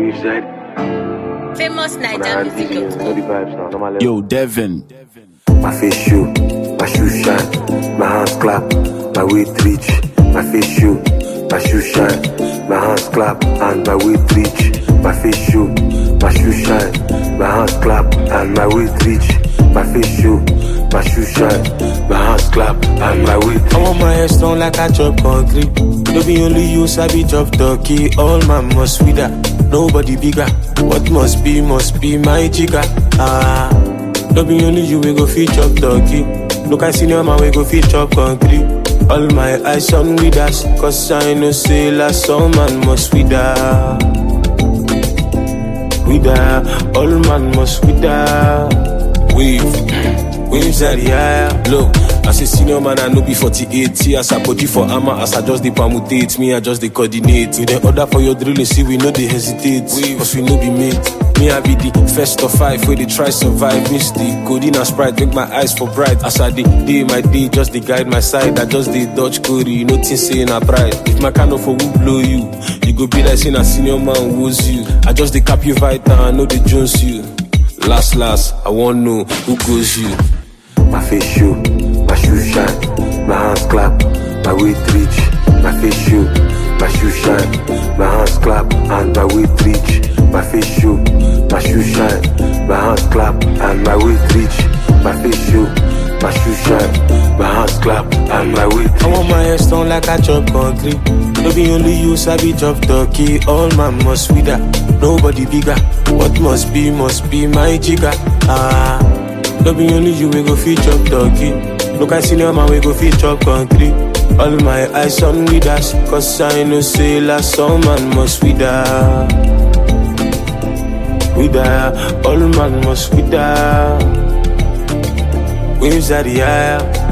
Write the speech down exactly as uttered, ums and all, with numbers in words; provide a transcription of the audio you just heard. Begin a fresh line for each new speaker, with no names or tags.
we've said.
Famous Niger music.
Yo, Devin.
My face show, my shoe shine, my hands clap, my weight reach. My face show, my shoe shine, my hands clap, and my weight reach. My face show, my shoe shine, my hands clap, and my weight reach. My face show, my shoe shine, my hands clap, and my weight reach.
I want my hair strong like I chop concrete. No be only you, sabi chop turkey. All man must sweeter, nobody bigger. What must be, must be my jigger. Ah, no be only you, we go feed chop turkey. Look, I see no man, we go feed chop concrete. All my eyes on with us, cause I know say last some man must wither. Wither, all man must wither. Wave, waves at the air. Look, as a senior man, I know be forty-eight. As I put you for armor, as I just the permutate. Me, I just the coordinate. We the order for your drilling, see we know they hesitate. Wave, cause we know be mate. Me, I be the first of five, where they try survive. Misty, codeine and Sprite, make my eyes for bright. As I day, day my day, just the guide my side. I just the dodge Cody, you know things saying I pride. If my kind of a will blow you, you go be like saying a senior man woes you. I just the cap you right now, I know they jones you. Last, last, I won't know who goes you.
My face show, my shoe shine, my hands clap, my weight reach. My face show, my shoe shine, my hands clap, and my weight reach. My face show, my shoe shine, my hands clap, and my weight reach. My face show, my shoe shine, my hands clap, and my weight reach.
I want my hair strong like I chop concrete. No be only you, sabi chop turkey. All man must wither, nobody bigger. What must be, must be my jigger. Ah, no be only you, we go feed chop turkey. Look, I see no man, we go feed chop concrete. All my eyes on with us, cause I know say last some man must wither. Wither, all man must wither. Waves at the air.